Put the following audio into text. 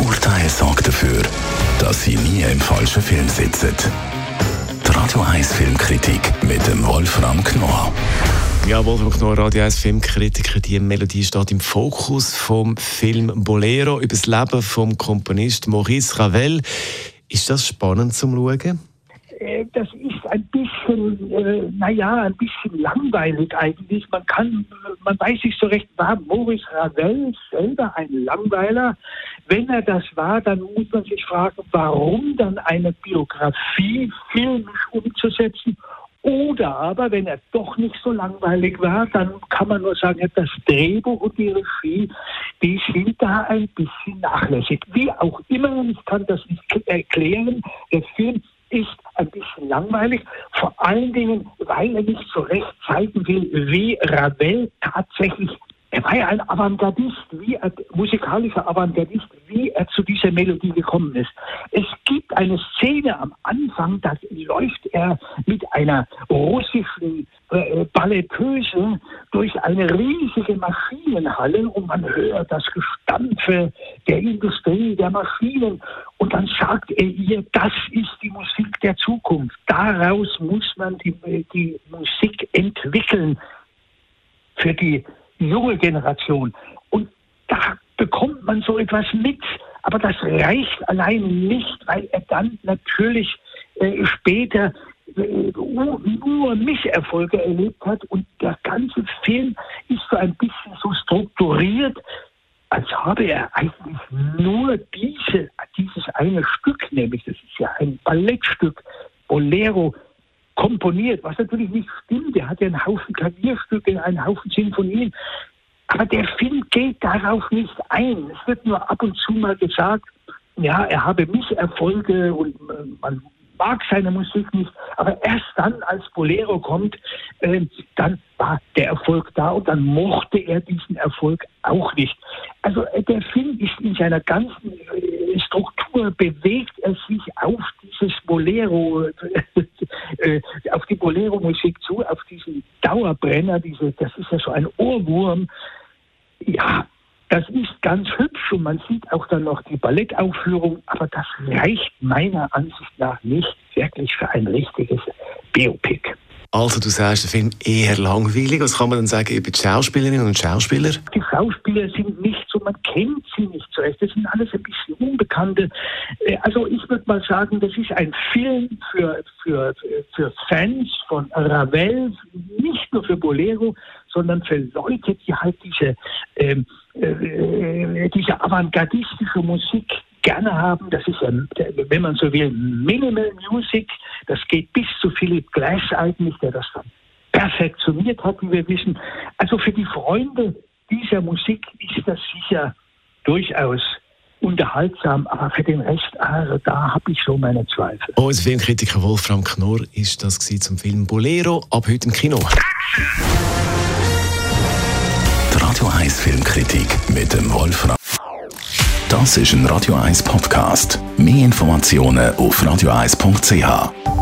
Urteil sorgt dafür, dass Sie nie im falschen Film sitzen. Die Radio 1 Filmkritik mit dem Wolfram Knorr. Ja, Wolfram Knorr, Radio 1 Filmkritiker. Die Melodie steht im Fokus vom Film Bolero über das Leben vom Komponist Maurice Ravel. Ist das spannend zum Schauen? Das ist ein bisschen, ein bisschen langweilig eigentlich. Man weiß nicht so recht, war Maurice Ravel selber ein Langweiler? Wenn er das war, dann muss man sich fragen, warum dann eine Biografie filmisch umzusetzen? Oder aber, wenn er doch nicht so langweilig war, dann kann man nur sagen, das Drehbuch und die Regie, die sind da ein bisschen nachlässig. Wie auch immer, ich kann das nicht erklären, der Film ist ein bisschen langweilig, vor allen Dingen, weil er nicht so recht zeigen will, wie Ravel tatsächlich, er war ja ein Avantgardist, musikalischer Avantgardist, wie er zu dieser Melodie gekommen ist. Es gibt eine Szene am Anfang, da läuft er mit einer russischen Balletteuse durch eine riesige Maschinenhalle und man hört das Gestampfe der Industrie, der Maschinen und dann sagt er ihr, das ist die Musik der Zukunft. Daraus muss man die Musik entwickeln für die junge Generation. Und da bekommt man so etwas mit. Aber das reicht allein nicht, weil er dann natürlich später nur Misserfolge erlebt hat. Und der ganze Film ist so ein bisschen so strukturiert, als habe er eigentlich nur dieses eine Stück, nämlich das ist ja ein Ballettstück, Bolero, komponiert, was natürlich nicht stimmt. Er hat ja einen Haufen Klavierstücke, einen Haufen Sinfonien. Aber der Film geht darauf nicht ein. Es wird nur ab und zu mal gesagt, ja, er habe Misserfolge und man mag seine Musik nicht. Aber erst dann, als Bolero kommt, dann war der Erfolg da und dann mochte er diesen Erfolg auch nicht. Also der Film ist in seiner ganzen Struktur, bewegt er sich auf dieses Bolero, auf die Bolero-Musik zu, auf diesen Dauerbrenner, das ist ja so ein Ohrwurm. Ja, das ist ganz hübsch und man sieht auch dann noch die Ballettaufführung, aber das reicht meiner Ansicht nach nicht wirklich für ein richtiges Biopic. Also du sagst, der Film eher langweilig. Was kann man dann sagen über die Schauspielerinnen und Schauspieler? Die Schauspieler sind nicht so, man kennt sie nicht so recht. Das sind alles ein bisschen Unbekannte. Also ich würde mal sagen, das ist ein Film für Fans von Ravel, nicht nur für Bolero, sondern für Leute, die halt diese avantgardistische Musik gerne haben. Das ist, wenn man so will, Minimal Music. Das geht bis zu Philip Glass eigentlich, der das dann perfektioniert hat, wie wir wissen. Also für die Freunde dieser Musik ist das sicher durchaus unterhaltsam, aber für den Rest, also da habe ich so meine Zweifel. Unser Filmkritiker Wolfram Knorr ist das zum Film Bolero, ab heute im Kino. Die Radio 1 Filmkritik mit dem Wolfram. Das ist ein Radio 1 Podcast. Mehr Informationen auf radio1.ch.